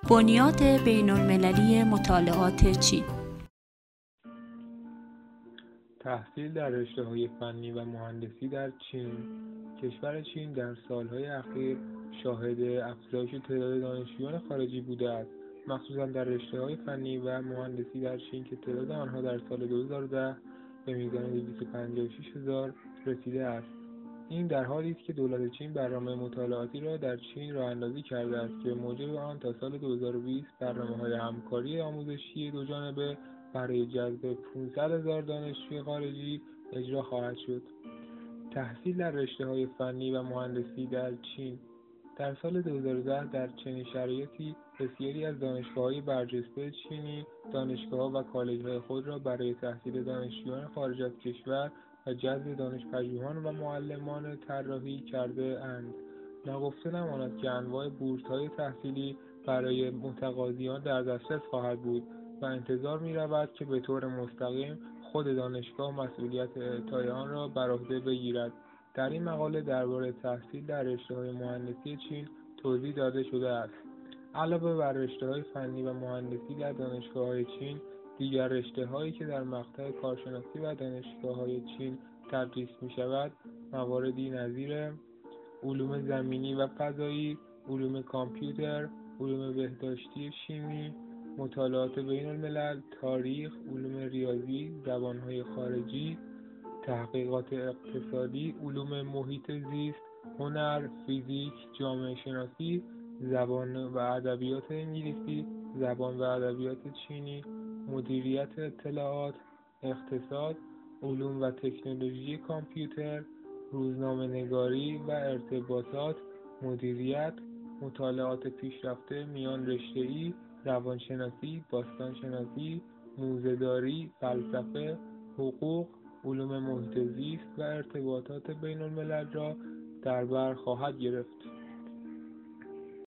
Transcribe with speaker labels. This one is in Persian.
Speaker 1: بنیاد بین‌المللی مطالعات چین.
Speaker 2: تحصیل در رشته‌های فنی و مهندسی در چین. کشور چین در سالهای اخیر شاهد افزایش تعداد دانشجویان خارجی بوده است، مخصوصا در رشته‌های فنی و مهندسی در چین که تعداد آنها در سال 2010 به میزان 256,000 رسیده است. این در حالی است که دولت چین برنامه مطالعاتی را در چین راه‌اندازی کرده است که موجب آن تا سال 2020 برنامه‌های همکاری آموزشی دوجانبه برای جذب 500,000 دانشجوی خارجی اجرا خواهد شد. تحصیل در رشته‌های فنی و مهندسی در چین. در سال 2010 در چنین شرایطی بسیاری از دانشگاه‌های برجسته چینی دانشگاه‌ها و کالج‌های خود را برای تحصیل دانشجویان خارج از کشور و جذب دانش‌پژوهان و معلمان طراحی کرده اند. ناگفته نماند که انواع بورس‌های تحصیلی برای متقاضیان در دسترس خواهد بود و انتظار می‌رود که به طور مستقیم خود دانشگاه مسئولیت اعطای آن را بر عهده بگیرد. در این مقاله درباره تحصیل در رشته‌های مهندسی چین توضیح داده شده است. علاوه بر رشته‌های فنی و مهندسی در دانشگاه‌های چین، دیگر رشته‌هایی که در مقطع کارشناسی و دانشگاه‌های چین تدریس می‌شود، مواردی نظیر علوم زمینی و فضایی، علوم کامپیوتر، علوم بهداشتی شیمی، مطالعات بین‌الملل، تاریخ، علوم ریاضی، زبان‌های خارجی، تحقیقات اقتصادی، علوم محیط زیست، هنر، فیزیک، جامعه شناسی، زبان و ادبیات انگلیسی، زبان و ادبیات چینی، مدیریت اطلاعات، اقتصاد، علوم و تکنولوژی کامپیوتر، روزنامه‌نگاری و ارتباطات، مدیریت، مطالعات پیشرفته میان رشته‌ای، روانشناسی، باستانشناسی، موزه‌داری، فلسفه، حقوق، علوم محیط زیست و ارتباطات بین‌الملل را در بر خواهد گرفت.